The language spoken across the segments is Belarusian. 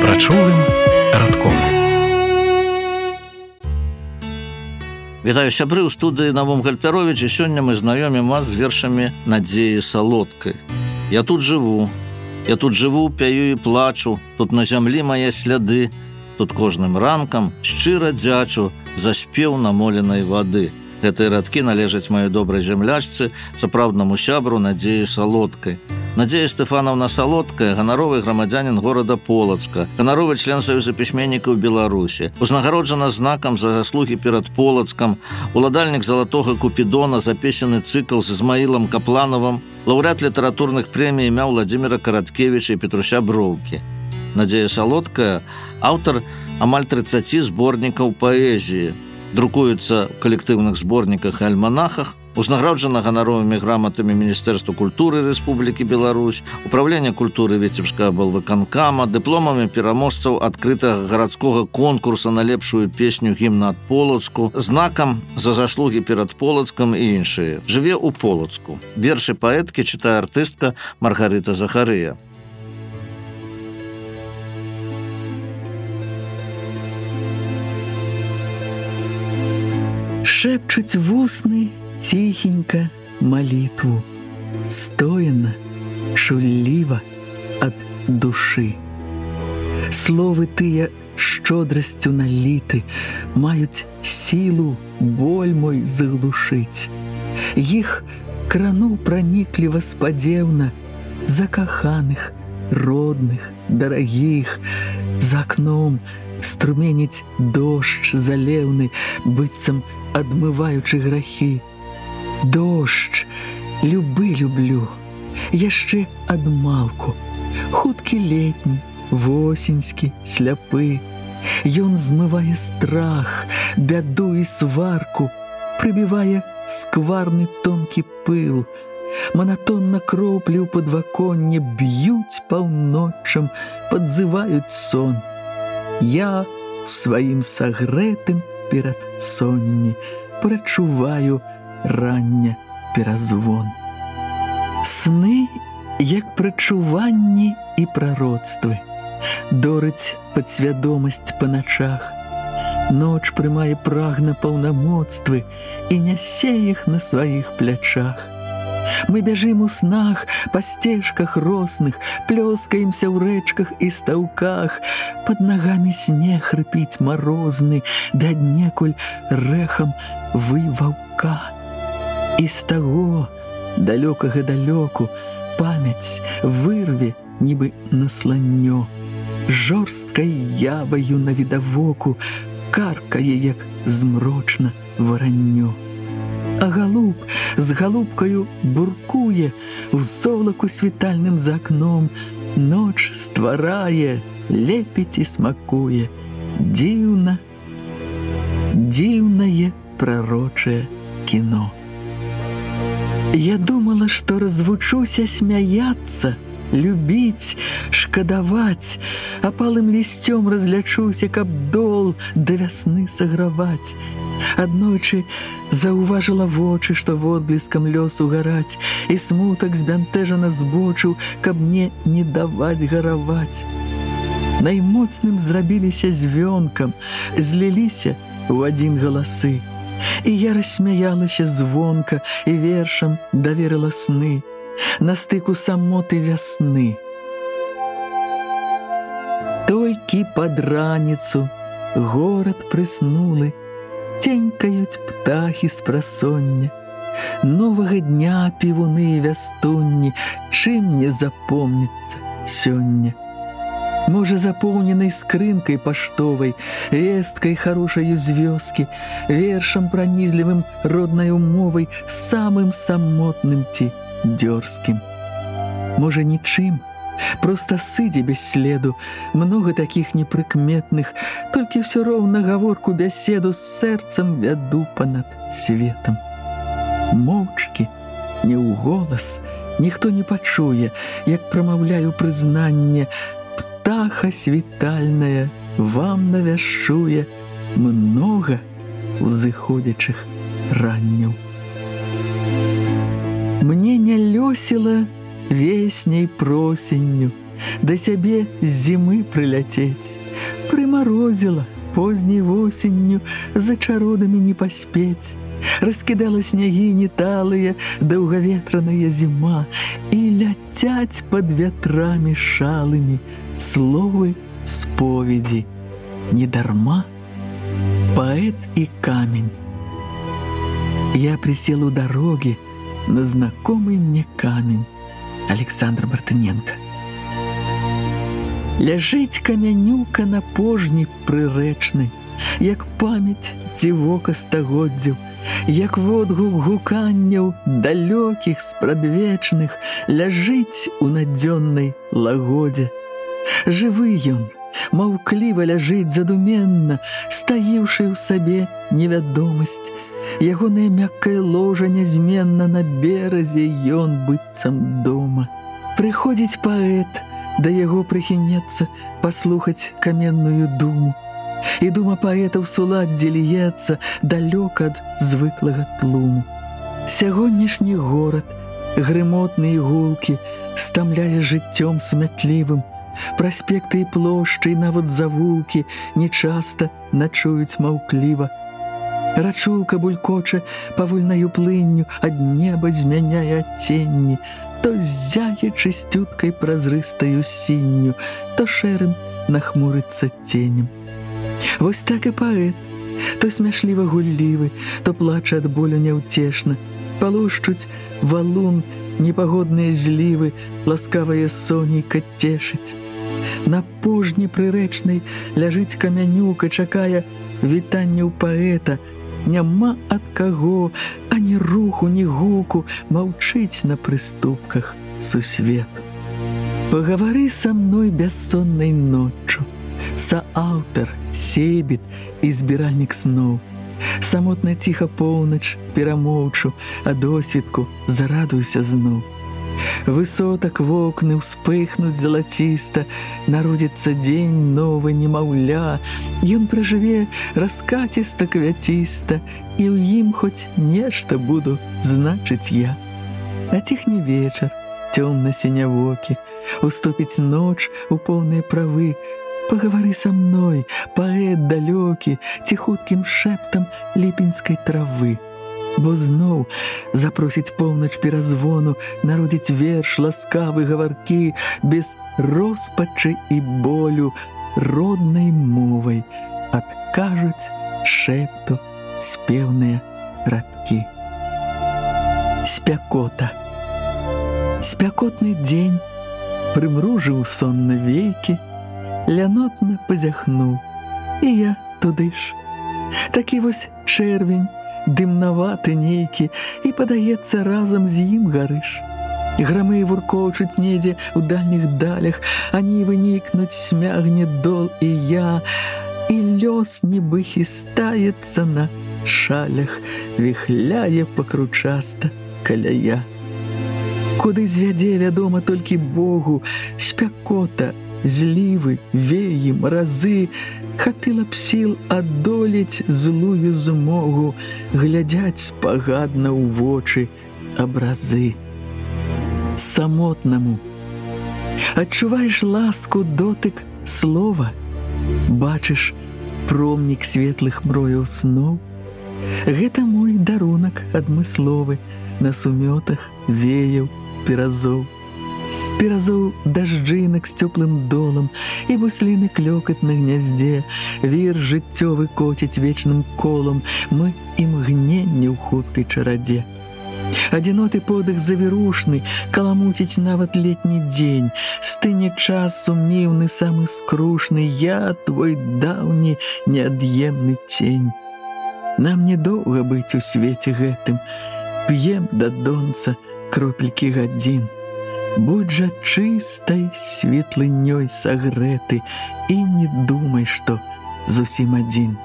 Прачулым радком. Вітаю сябры, ў студыі Навум Гальпяровіч, і сёння мы знаёмім вас з вершамі Надзеі Салодкай. Я тут жыву, пяю і плачу, тут на зямлі мае сляды, тут кожным ранкам шчыра дзячу за спеў намоленай вады. Гэтыя радкі належаць маёй добрай зямлячцы, сапраўднаму сябру Надзеі Салодкай. Надзея Стэфанаўна Салодкая – ганаровы грамадзянін горада Полацка, ганаровы член Саюза пісьменнікаў Беларусі, узнагароджана знакам за заслугі перад Полацкам, уладальнік залатога Купідона за песенны цыкл з Ізмаілам Капланавым, лаўрэат літаратурных прэмій імя Владзіміра Караткевіча і Петруся Броўкі. Надзея Салодкая – аўтар амаль 30 зборнікаў паэзіі, друкуюцца ў калектыўных зборніках і альманахах, узнагароджана ганаровымі граматамі Міністэрства культуры Рэспублікі Беларусь, Управлення культуры Віцебскага аблвыканкама, дыпломамі пераможцаў адкрытага гарадскога конкурса на лепшую песню гімна ад Полацку, знакам за заслугі перад Полацкам і іншыя. Жыве ў Полацку. Вершы паэткі чытае артыстка Маргарыта Захарыя. Шепчуць вусны ціхенька малітву, стояна, шулліва ад душы. Словы тыя шчодрасцю наліты, маюць сілу боль мой заглушыць. Іх крану пранікліва спадзеўна, закаханых, родных, дарагіх. За акном струменіць дождж залеўны, быццам адмываючы грахі. Дождж, любы люблю, яшчэ адмалку, хуткі летні, восеньскі, сляпы. Ён змывае страх, бяду і сварку, прыбівае скварны тонкі пыл. Манатонна кроплі ў падваконне б'юць паўночам, падзываюць сон. Я ў сваім сагрэтым перадсонні прачуваю рання перазвон. Сны, як прачуванні і прароцтвы, дорыць падсвядомасць па начах. Ноч прымае прагна паўнамоцтвы і нясе іх на сваіх плячах. Мы бяжым у снах па сцежках росных, плёскаемся ў рэчках і стаўках, пад нагамі снег хрыпіць марозны, да аднекуль рэхам вый ваўка. І з таго далёкага далёку памяць вырве, нібы насланнё. Жорсткай яваю на відавоку каркае, як змрочна вараннё. А галуб з галубкаю буркуе, у золаку світальным за акном ноч стварае, лепіць і смакуе. Дзіўна, дзіўнае прарочае кіно. Я думала, што развучуся смяяцца, любіць, шкадаваць, апалым лісцём разлячуся, каб дол да вясны саграваць. Аднойчы заўважыла вочы, што водбліскам лёсу гараць, і смутак збянтэжана збочыў, каб мне не даваць гараваць. Наймоцным зрабіліся звёнкам, зліліся ў адзін галасы. І я рассмяялася звонка і вершам даверыла сны на стыку самоты вясны. Толькі пад раніцу горад прыснулы, ценькаюць птахі з прасоння. Новага дня півуны і вястунні, чым мне запомніцца сёння? Можа, запоўненай скрынкай паштовай, весткай харошаю з вёскі, вершам пранізлівым роднаю мовай, самым самотным ці дзёрзкім. Можа, нічым, проста сыдзе без следу, многа такіх непрыкметных, толькі ўсё роўна гаворку бяседу з сэрцам вяду панад светам. Моўчкі, не ў голас, ніхто не пачуе, як прамаўляю прызнанне. Птаха світальная вам навяшчуе многа узыходзячых ранняў. Мне не лёсіла весняй просенню да сябе з зімы прыляцець. Прымарозіла позняй восенню, за чародамі не паспець. Раскідала снягі неталыя, даўгаветраная зіма, і ляцяць пад вятрамі шалымі словы споведзі. Недарма поэт и камень. Я присел у дороги на знакомый мне камень. Александр Мартыненко. Ляжыць камянюка на пожні прырэчны, як памяць дзівока стагоддзяў, як водгук гуканняў далёкіх спрадвечных, ляжыць у надзённай лагодзе. Жывы ён, маўкліва ляжыць задуменна, стаіўшы ў сабе невядомасць. Ягонае мяккае ложа нязменна на беразе, ён быццам дома. Прыходзіць паэт, да яго прыхінецца паслухаць каменную думу. І дума паэта ў суладдзі ліецца далёка ад звыклага тлуму. Сягонняшні горад, грымотныя гулкі, стамляе жыццём сумятлівым. Праспекты і плошчы, і нават завулкі нечаста начуюць маўкліва. Рачулка булькоча павольнаю плынню, ад неба змяняе адценні, то ззяе чысцюткай празрыстаю сінню, то шэрым нахмурыцца ценем. Вось так і паэт, то смяшліва гуллівы, то плача ад болю няўцешна, палушчуць валун, непагодныя злівы, ласкавая сонейка цешыць. На пожні прырэчнай ляжыць камянюка, чакае вітанняў паэта. Няма ад каго, ані руху, ні гуку, маўчыць на прыступках сусвету. Пагавары са мной бяссоннай ноччу, сааўтар, сейбіт і збіральнік сноў. Самотна ціха поўнач перамоўчу, а досведку зарадуюся зноў. Высотак вокны ўспыхнуць залаціста, народзіцца дзень новы немаўля, ён прыжыве раскаціста квяціста, і ў ім хоць нешта буду значыць я. А ціхне вечар, цёмна-сінявокі, уступіць ноч у поўныя правы. Пагавары са мной, паэт далёкі, ціхуткім шэптам ліпеньскай травы. Бо зноў запросіць поўнач перазвону, народзіць верш ласкавы гаваркі, без роспачы і болю, роднай мовай адкажуць шэпту спеўныя радкі. Спякота. Спякотны дзень прымружыў сонна векі, лянотна пазяхнуў, і я туды ж. Такі вось чэрвень, дымнаваты нейкі, і, падаецца, разам з ім гарыш. Грамы вуркочуць недзе ў дальніх далях, а нівы нікнуць смягне дол і я, і лёс нібы хістаецца на шалях, віхляе пакручаста каля я. Куды звядзе, вядома толькі Богу, спякота, злівы, веі, маразы, хапіла б сіл адолець злую змогу, глядзяць спагадна ў вочы абразы. Самотнаму адчуваеш ласку дотык слова, бачыш промнік светлых мрояў сноў. Гэта мой дарунак адмысловы на сумётах веяў перазоў. Перазоў дажджынак з цёплым долам і бусліны клёкат на гняздзе, вір жыццёвы коціць вечным колам, мы імгненне ў хуткай чарадзе. Адзіноты подых завірушны, каламуціць нават летні дзень, стыне час сумнеўны самы скрушны, я твой даўні неад'емны цень. Нам недоўга быць у свеце гэтым, п'ем да донца кропелькі гадзін. Будь жа чыстай светлынёй сагрэты і не думай, што зусім адзін.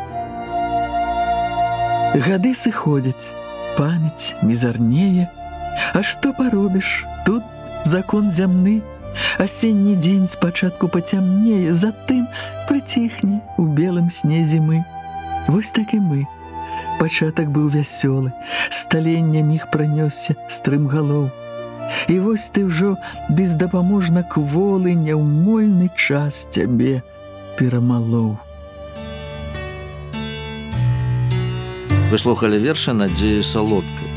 Гады сыходзяць, памяць мізарнее, а што паробіш, тут закон зямны. Асенні дзень спачатку пацямнее, затым прыціхне ў белым сне зімы. Вось так і мы. Пачатак быў вясёлы, сталення міг пранёсся стрымгалоў. І вось ты ўжо бездапаможна кволы няўмольны час цябе перамалоў. Вы слухали вершы Надзеі Салодкай.